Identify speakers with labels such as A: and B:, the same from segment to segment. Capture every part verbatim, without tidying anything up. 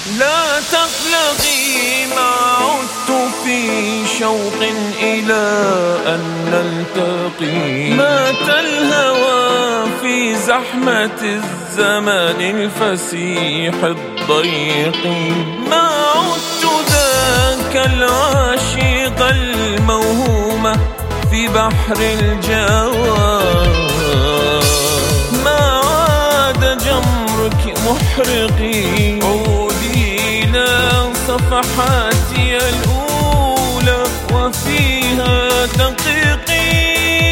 A: لا تقلقي ما عدت في شوق إلى أن نلتقي. مات الهوى في زحمة الزمان الفسيح الضيق. ما عدت ذاك العاشق الموهوم في بحر الجوى. ما عاد جمرك محرقي، عودي إلى صفحاتي الأولى وفيها دقيقي.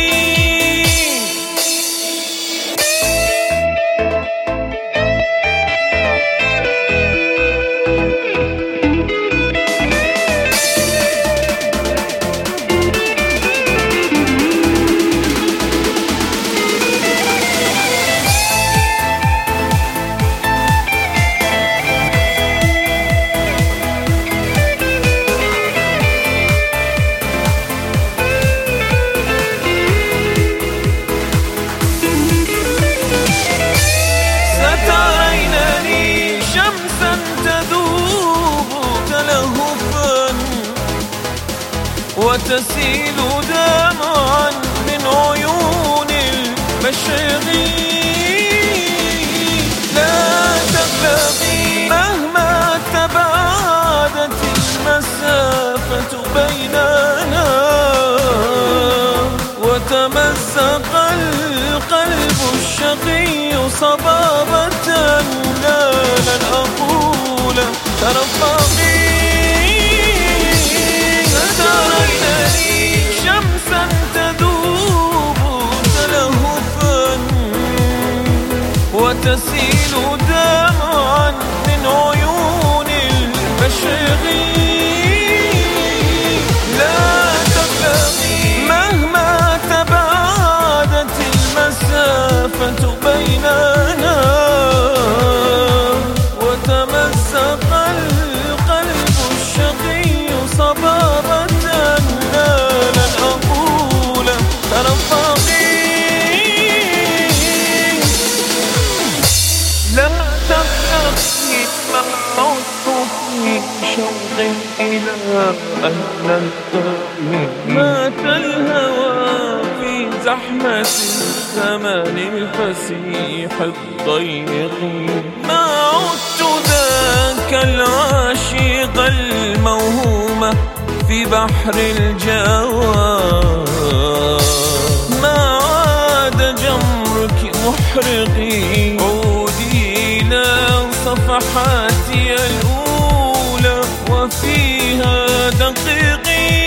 A: وتسيل دمعا من عيون المشاغيل. لا تقلقي مهما تباعدت المسافة بيننا، وتمزق القلب الشقي صبابة. لا لن أقول ترفقي. شمسا تذوب تلهفا وتسيل دمعا من عيون المشاغيل. لا تقلقي مهما تباعدت المسافة بيننا، وتمزق القلب الشقي صبابة. لا تقلقي ما عدت في شوق إلى أن نلتقي. مات الهوى في زحمة الزمان الفسيح الضيق. ما عدت ذاك العاشق الموهوم في بحر الجوى. ما عاد جمرك محرقي، عودي إلى صفحاتي الأولى وفيها دقيقي.